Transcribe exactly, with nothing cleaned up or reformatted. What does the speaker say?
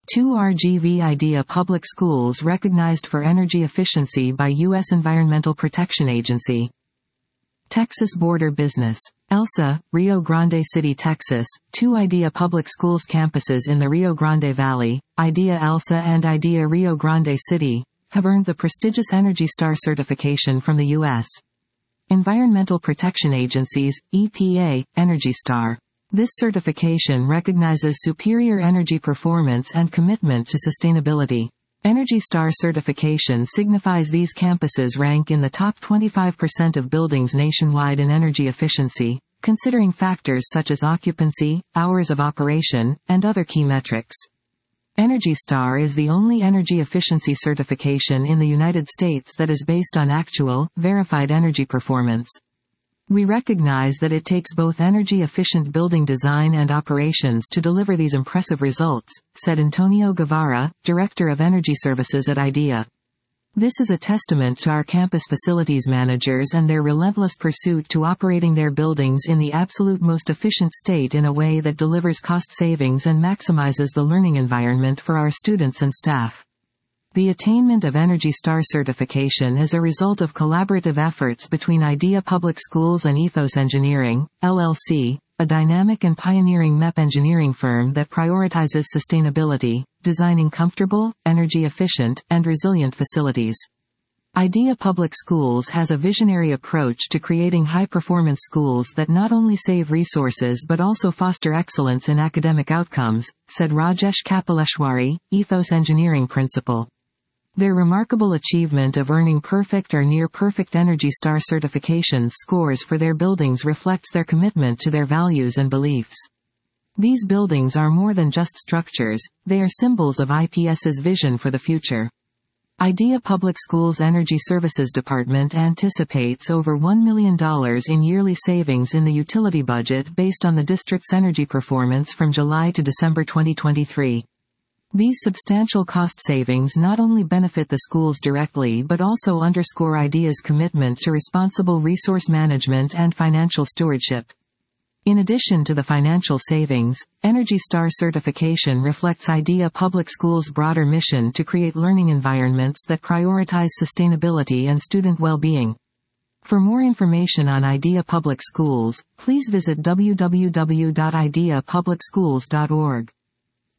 two R G V IDEA Public Schools recognized for energy efficiency by U S Environmental Protection Agency. Texas Border Business. ELSA, Rio Grande City, Texas, two IDEA Public Schools campuses in the Rio Grande Valley, IDEA ELSA and IDEA Rio Grande City, have earned the prestigious Energy Star certification from the U S Environmental Protection Agency's, E P A, Energy Star. This certification recognizes superior energy performance and commitment to sustainability. Energy Star certification signifies these campuses rank in the top twenty-five percent of buildings nationwide in energy efficiency, considering factors such as occupancy, hours of operation, and other key metrics. Energy Star is the only energy efficiency certification in the United States that is based on actual, verified energy performance. We recognize that it takes both energy-efficient building design and operations to deliver these impressive results, said Antonio Guevara, Director of Energy Services at IDEA. This is a testament to our campus facilities managers and their relentless pursuit to operating their buildings in the absolute most efficient state in a way that delivers cost savings and maximizes the learning environment for our students and staff. The attainment of Energy Star certification is a result of collaborative efforts between IDEA Public Schools and Ethos Engineering, L L C, a dynamic and pioneering M E P engineering firm that prioritizes sustainability, designing comfortable, energy-efficient, and resilient facilities. IDEA Public Schools has a visionary approach to creating high-performance schools that not only save resources but also foster excellence in academic outcomes, said Rajesh Kapileshwari, Ethos Engineering Principal. Their remarkable achievement of earning perfect or near-perfect Energy Star certification scores for their buildings reflects their commitment to their values and beliefs. These buildings are more than just structures, they are symbols of I P S's vision for the future. IDEA Public Schools Energy Services Department anticipates over one million dollars in yearly savings in the utility budget based on the district's energy performance from July to December twenty twenty-three. These substantial cost savings not only benefit the schools directly but also underscore IDEA's commitment to responsible resource management and financial stewardship. In addition to the financial savings, Energy Star certification reflects IDEA Public Schools' broader mission to create learning environments that prioritize sustainability and student well-being. For more information on IDEA Public Schools, please visit w w w dot idea public schools dot org.